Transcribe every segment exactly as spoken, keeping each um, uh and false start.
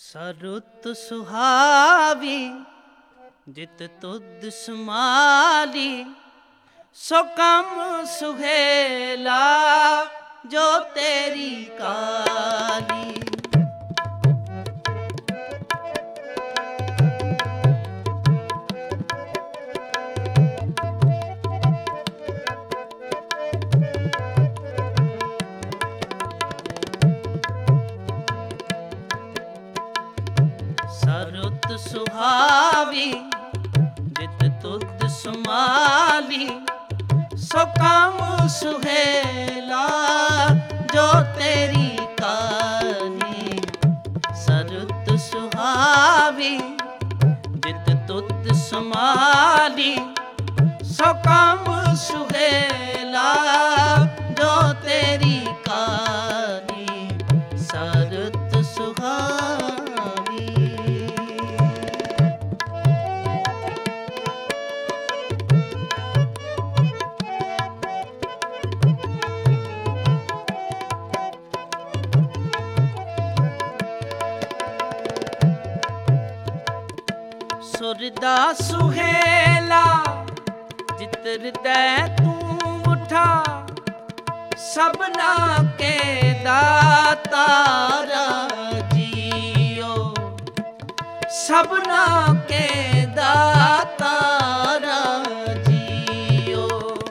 ਸਰੁਤ ਸੁਹਾਵੀ ਜਿਤ ਤੁਧ ਸਮਾਲੀ, ਸੋ ਕੰਮ ਸੁਹੇਲਾ ਜੋ ਤੇਰੀ ਕਾਲੀ। ਸਰੁਤ ਸੁਹਾਵੀ ਜਿਤ ਤੁਧ ਸਮਾਲੀ, ਸੋ ਕੰਮ ਸੁਹੇਲਾ ਜੋ ਤੇਰੀ ਕਾਲੀ। ਸਰੁਤ ਸੁਹਾਵੀ ਜਿਤ ਤੁਧ ਸਮਾਲੀ, ਸੋ ਕੰਮ ਸੁਹੇਲਾ ਜੋ ਤੇਰੀ ਕਾਲੀ। ਸਰੁਤ ਸੁਹਾਵੀ ਸੁਰ ਦਾ ਸੁਹੇਲਾ ਜਿਤ ਹਿਰਦੈ ਤੂੰ ਉਠਾ, ਸਭਨਾ ਕੇ ਦਾਤਾਰਾ ਜੀਓ। ਸਭਨਾ ਕੇ ਦਾਤਾਰਾ ਜੀਓ।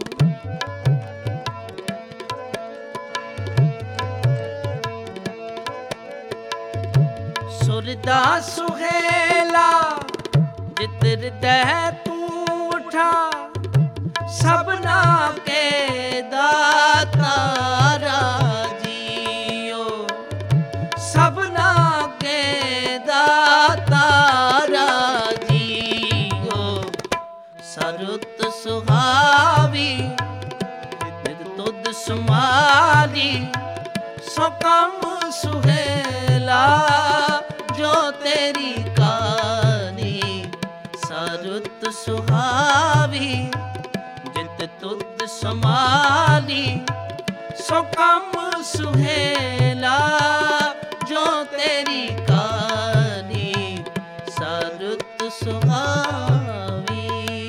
ਸੁਰ ਦਾ ਸੁਹੇਲਾ ਜਿਤ ਹਿਰਦੈ ਤੂੰ ਉਠਾ, ਸਭਨਾ ਕੇ ਦਾਤਾਰਾ ਜੀਓ। ਸਭਨਾ ਕੇ ਦਾਤਾਰਾ ਜੀਓ। ਸਰੁਤ ਸੁਹਾਵੀ ਜਿਤ ਤੁਧ ਸਮਾਲੀ, ਸੋ ਕੰਮ ਸੁਹੇਲਾ ਜੋ ਤੇਰੀ ਕਾਲੀ। ਸਰੁਤ ਸੁਹਾਵੀ ਜਿਤ ਤੁਧ ਸਮਾਲੀ, ਸੋ ਕੰਮ ਸੁਹੇਲਾ ਜੋ ਤੇਰੀ ਕਾਲੀ। ਸਰੁਤ ਸੁਹਾਵੀ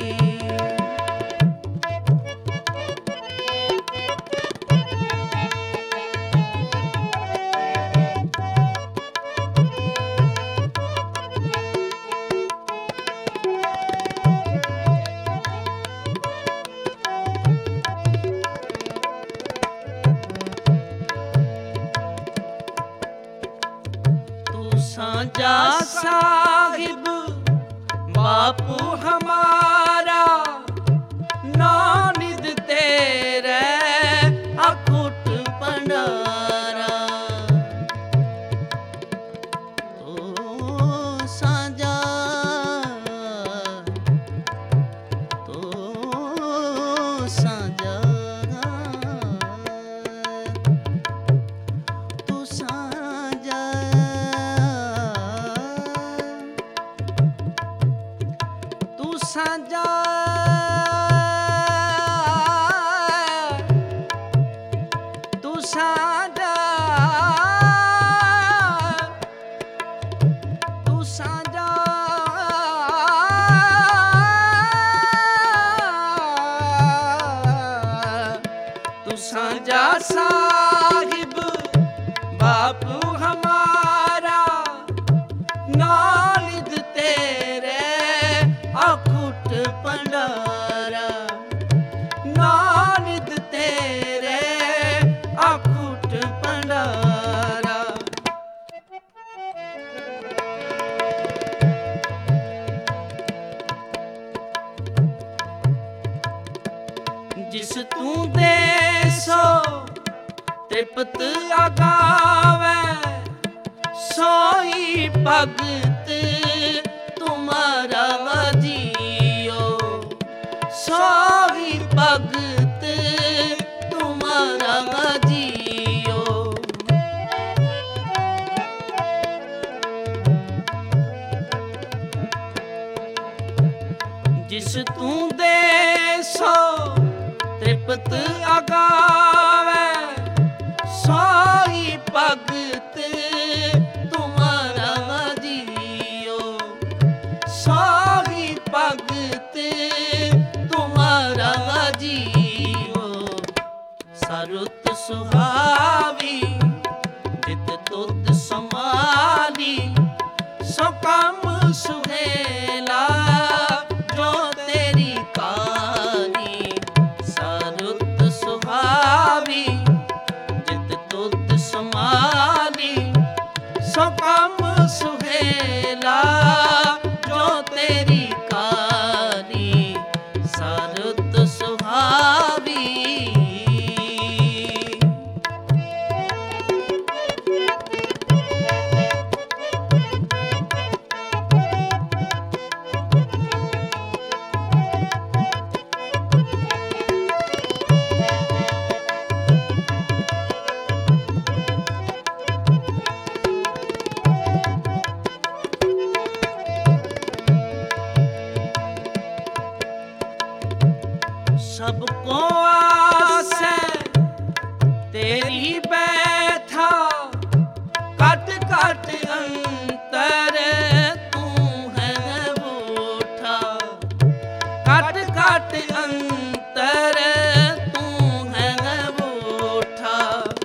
ਸਾਂਝਾ ਸਾਹਿਬ ਬਾਪੂ ਹਮਾਰਾ, ਨਾਨਿਦ ਤੇਰੇ ਅਖੁੱਟ ਭੰਡਾਰਾ। ਤੂੰ ਸਾਂਝਾ ਤੂੰ ਸਾਂਝਾ ਤੂੰ ਸਾਂਝਾ ਸਾਂਝਾ ਤੂੰ ਸਾਂਝਾ ਤੂੰ ਸਾਂਝਾ ਤੂੰ ਸਾਂਝਾ ਸਾਹਿਬ ਬਾਪੂ ਹਮਾਰਾ, ਨਾਨਿਦ ਤੇਰੇ ਅਖੁੱਟ ਭੰਡਾਰਾ। ਨਾਨਿਦ ਤੇਰੇ ਅਖੁੱਟ ਭੰਡਾਰਾ। ਜਿਸ ਤੂੰ ਦੇ ਸੋ ਤ੍ਰਿਪਤ ਅਗਾਵੈ, ਸੋਈ ਭਗਤ ਤੁਮਾਰਾ ਜੀਓ। ਸੋਈ ਭਗਤ ਤੁਮਾਰਾ ਜੀਓ। ਜਿਸ ਤੂੰ ਦੇ ਸੋ ਤ੍ਰਿਪਤ ਅਗਾਵੈ, ਸੋਈ ਭਗਤ ਤੁਮਾਰਾ ਸੋ ਕੰਮ ਸੁਹੇਲਾ ਜੋ ਤੇਰੀ ਕਾਰੀ ਸਰਤ ਸੁਹਾਵੀ। सबको आस है तेरी बैठा, कट कट अंतर तू है बूठा, कट कट अंतर तू है बूठा।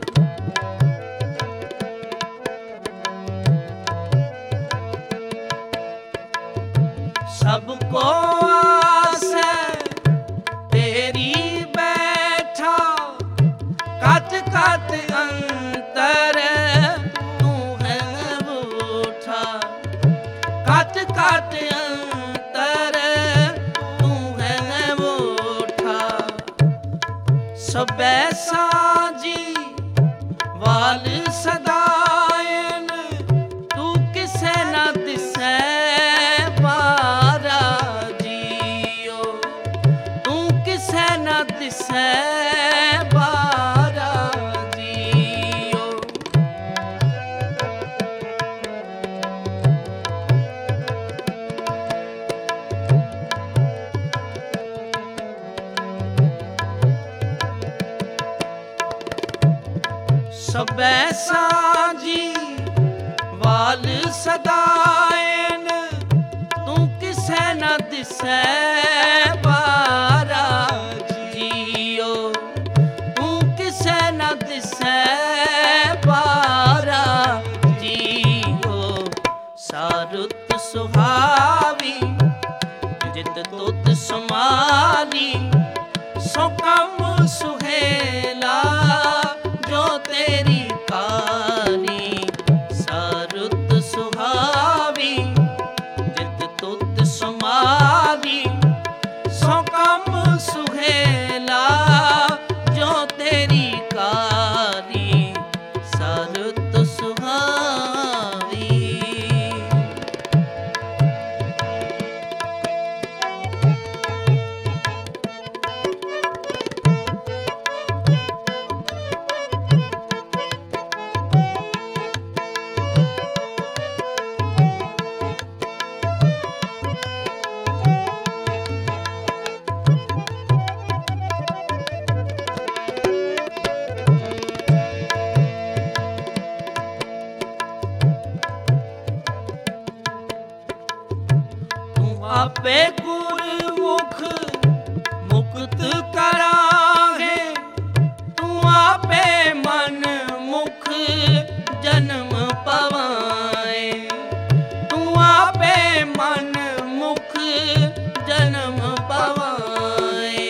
सबको आस है तेरी बैठा, कट कट अंतर तू है बूठा, कट कट अंतर तू है बूठा। सबै साजी वाल सदायन, तू किसे न दिसै बारा जियो, तू किसे न दिसै बारा जियो। सबै साजी वाल सदायन, तू किसे न दिसै बारा जियो, तू किसे न दिसै बारा जियो। सारुत सुहावी जित तुत समाली, सो कम सुहेला जो तेरी कारी सारुत सुहावी जित तुत समाली, सो कम सुहेला जो तेरी कारी सारुत सुहावी। आपे गुरमुख मुक्त कराहे, तू आपे मन मुख जन्म पवाए, तू आपे मन मुख जन्म पवाए।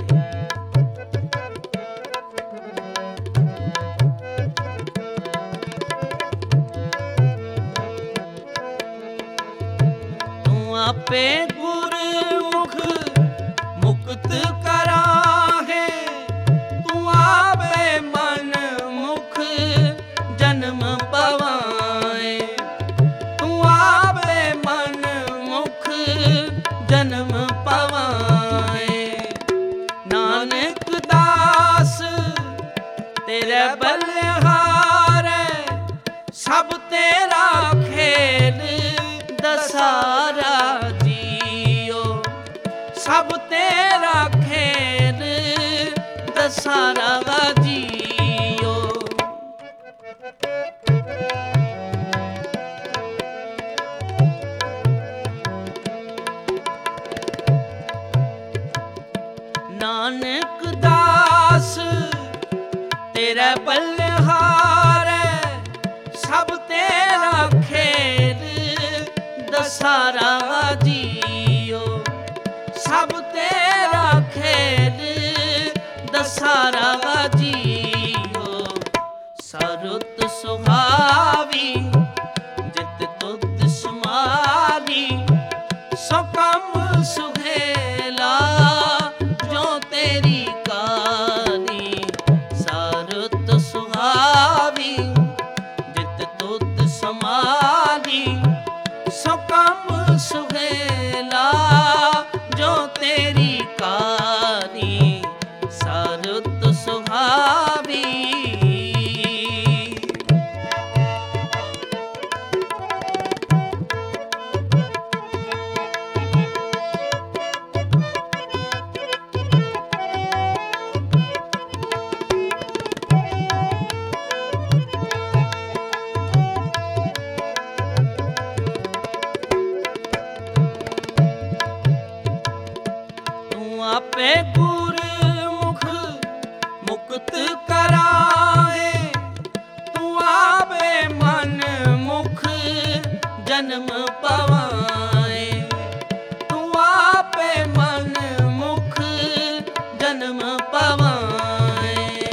आपे गुरमुख मुक्त कराहे, तू आपे मन मुख जन्म पवाए, तू आपे मन मुख जन्म पवाए। नानक दास तेरे बलिहारे, सब तेरा खेल दसारा जी। ਜਨਮ ਪਵਾਏ। ਤੂੰ ਆਪੇ ਮਨ ਮੁਖ ਜਨਮ ਪਵਾਏ।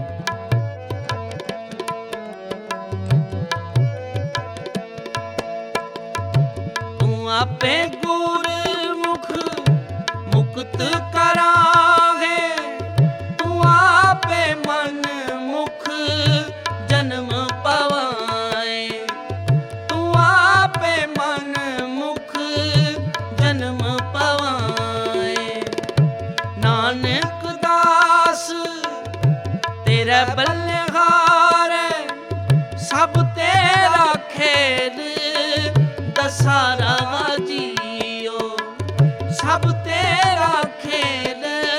ਤੂੰ ਆਪੇ ਗੁਰਮੁਖ ਮੁਕਤ ਕਰਾਂਗੇ। ਤੂੰ ਆਪੇ ਮਨ ਮੁਖ ਜਨਮ ਪਵਾਏ। ਤੂੰ ਆਪੇ ਮਨ ਮੁਖ ਜਨਮ ਪਵਾਏ। ਨਾਨਕ ਦਾਸ ਤੇਰਾ ਬਲਿਹਾਰੇ, ਸਭ ਤੇਰਾ ਖੇਲ ਦਸਾਰਾ ਜੀਓ। ਸਭ ਤੇਰਾ ਖੇਲ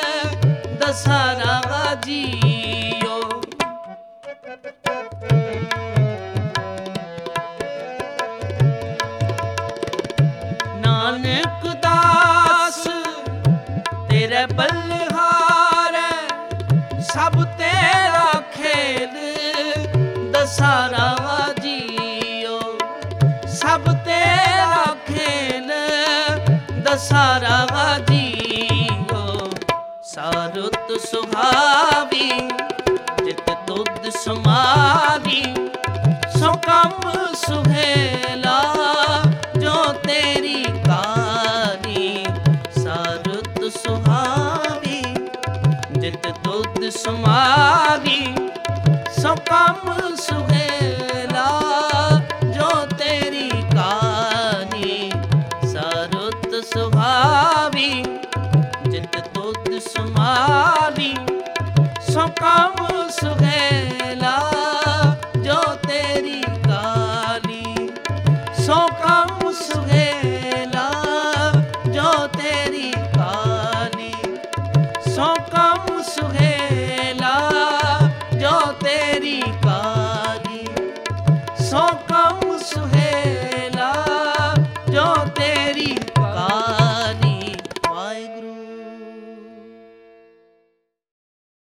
ਦਸਾਰਾ ਜੀਓ। ਨਾਨਕ ਦਾਸ ਤੇਰੇ ਬਲਿਹਾਰੇ, ਸਭ ਤੇਰਾ ਖੇਲ ਦਸਾਰਾ ਜੀਓ। ਸਭ ਤੇਰਾ ਖੇਲ ਦਸਾਰਾ ਜੀਓ। ਸਾਰੁਤ ਸੁਹਾਵੀ ਜਿਤ ਤੁਧ ਸਮਾਵੀ, ਸੋ ਕੰਮ ਸੁਹੇਲਾ ਜੋ ਤੇਰੀ ਕਾਰੀ। ਸਾਰੁਤ ਸੁਹਾਵੀ ਜਿਤ ਤੁਧ ਸਮਾਵੀ, ਸੋ ਕੰਮ